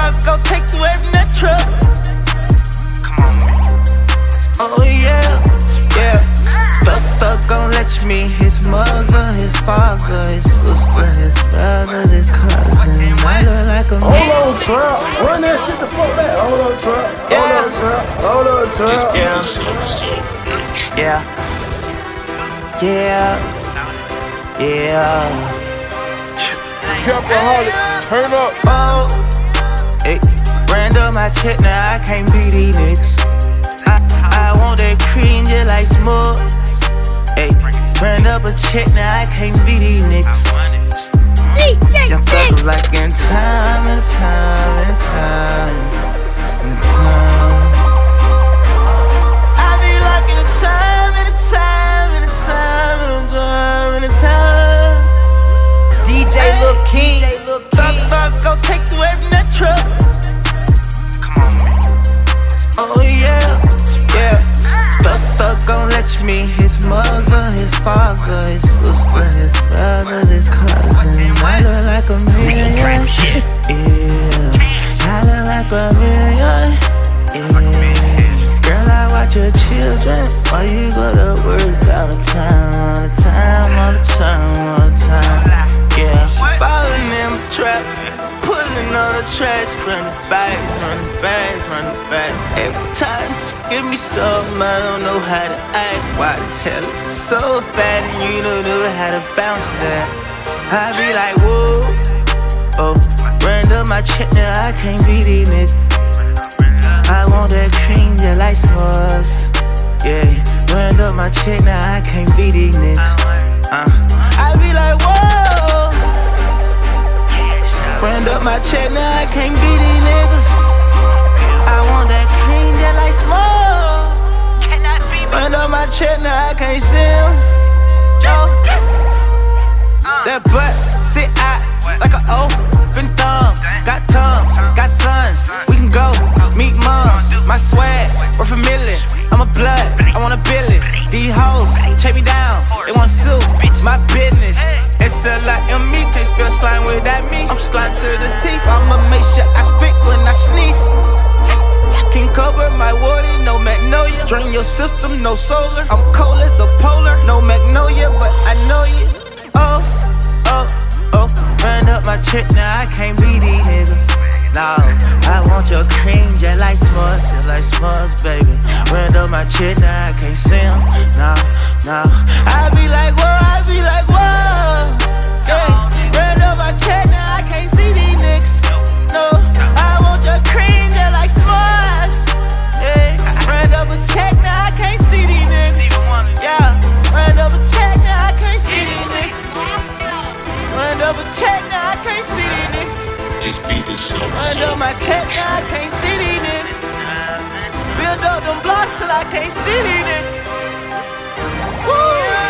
fuck, go take the way from that truck. Come on, man. Oh yeah, yeah. Fuck gon' let you meet his mother, his father, his sister, his brother, his cousin. I look like a Hold on, Trap. Run that shit the fuck back. Hold on, Trap. Hold on, Trap. Hold on, Trap. Yeah. Yeah. Yeah. Trapaholics, turn up. Oh, hey, brand up my check, now I can't beat these niggas. I want that cream just like Smug. Hey, brand up a check, now I can't beat these niggas. I'm stuck like in time and time and time and time. I be like in a time and a time and a time and a time and a time. DJ Lil King. Fuck, go take the way from that truck. Come on, man. Oh yeah, yeah. Fuck gon' let you meet his mother, his father, his sister, his brother, his cousin. I look like a million. Yeah, I look like a million. Yeah. Girl, I watch your children while you go to work all the time, all the time, all the time, all the time. Yeah, falling in my trap, pulling on the trash from the back, from the back, from the back. Every time give me something, I don't know how to act. Why the hell it's so fat and you don't know how to bounce that? I be like, whoa, oh, brand up my check, now I can't beat these niggas. I want that cream just like Smugs. Yeah, brand up my check, now I can't beat these niggas. I be like, whoa, brand up my check, now I can't beat these niggas. I want that cream just like Smugs. Brand up my check, now I can't see him. That butt sit out like an open thumb. Got tums, got sons, we can go meet moms. My swag, we're familiar. I'm a blood, I want a billion. These hoes check me down, they want to sue my business. SLIME, can't spell slime without me. I'm slime to the teeth, I'ma make sure I spit when I sneeze. King Cobra, my water, no magnolia. Drain your system, no solar. I'm cold as a polar, no magnolia, but I know you. Oh, oh, oh, brand up my check, now I can't beat these niggas. No, I want your cream just like Smugs, baby. Brand up my check, now I can't see him. No, no, I be like, whoa, yeah. Brand up my check, now I can't see these niggas. No, I want your cream just like Smugs. Yeah, brand up a check, now I can't see these niggas. Yeah, brand up a check, now I can't see these niggas. Brand up a check, now I can't see these niggas. This beat is so Brand up my check, now I can't see these niggas. Build up them blocks till I can't see these niggas. Woo!